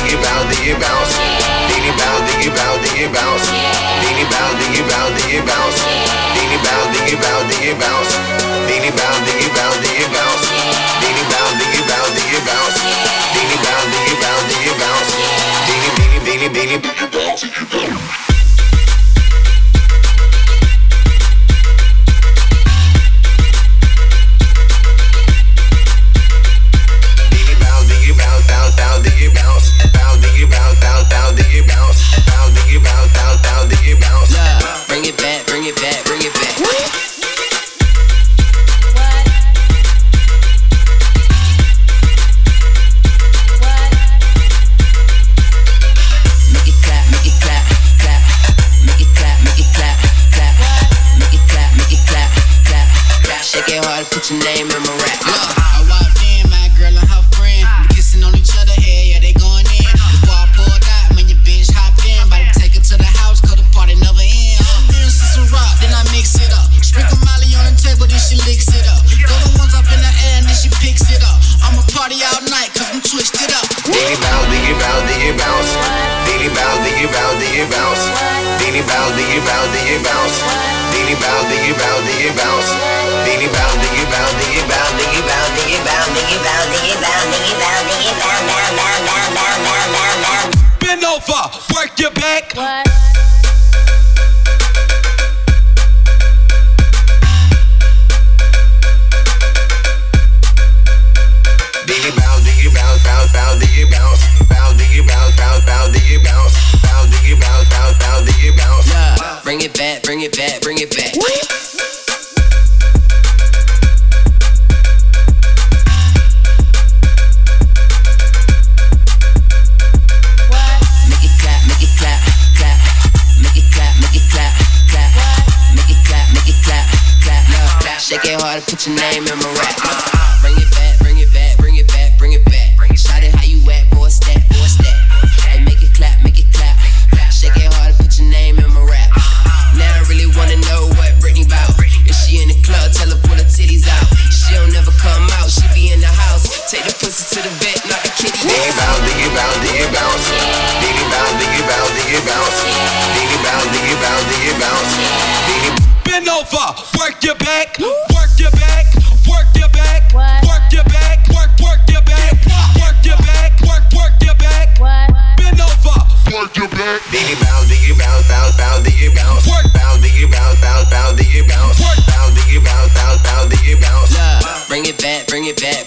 diggy bounce, diggy bounce. Diggy bounce, diggy bounce, diggy bounce. Diggy bounce, diggy bounce, diggy bounce. Diggy bounce, diggy bounce, diggy bounce. Diggy bounce, diggy bounce, diggy bounce. Diggy bounce, diggy bounce, diggy bounce. Diggy bounce, diggy bounce, diggy bounce. Diggy, diggy, diggy, diggy bounce. Bring it back, bring it back, bring it back. Make it clap, make it clap, clap. Make it clap, make it clap, clap. Make it clap, make it clap, clap, clap. Shake it hard, put your name in my rap. I walked in, my girl and her friend, kissing on each other, yeah, they going in. Before I pulled out, when your bitch hopped in, about to take her to the house, 'cause the party never ends. Some rock, then I mix it up. Sprinkle Molly on the table, then she licks it up. Throw the ones up in the air, and then she picks it up. I'ma party all night, 'cause I'm twisted up. Diggy bounce, diggy bounce, diggy bounce. Diggy bounce, diggy bounce, diggy bounce. Diggy bounce, diggy bounce, diggy bounce. Diggy bounce, diggy bounce, diggy bounce. Diggy bounce, diggy bounce, diggy bounce. Diggy bounce, diggy bounce, diggy bounce. Diggy bounce, diggy bounce, diggy bounce. Bend over, work your back. What? Diggy bounce, diggy bounce, bounce, bounce, diggy bounce. Bounce, diggy bounce, bounce, bounce, diggy bounce. Bounce, diggy bounce, bounce, bounce, diggy bounce. Yeah, bring it back, bring it back, bring it back. Make it clap, make it clap, clap. Make it clap, make it clap, clap. Make it clap, make it clap, clap. Yeah, shake it hard, put your name in my rap. Bring it back, bring it back, bring it back, bring it back. Shout it how you act, boy, stat, boy, stat. Hey, make it clap, make it clap. Shake it hard, put your name in my rap. Now I really wanna know what Britney bout. If she in the club, tell her pull her titties out. She don't never come out, she be in the house. Take the pussy to the vet, not the kitty. Diggy bounce, diggy bounce, diggy bounce. Diggy bounce, diggy bounce, diggy bounce. Diggy bounce, diggy bounce, diggy bounce. Diggy. Bend over, work your back, work your back, work your back, What? work your back, work your back, work your back, work your back. What? Bend over, Work your back. Diggy bounce, diggy bounce, bounce, bounce, diggy bounce. Work. Bounce, diggy bounce, bounce, bounce, diggy bounce. Work. Bounce, diggy bounce, bounce, bounce, diggy bounce. Yeah, bring it back, bring it back,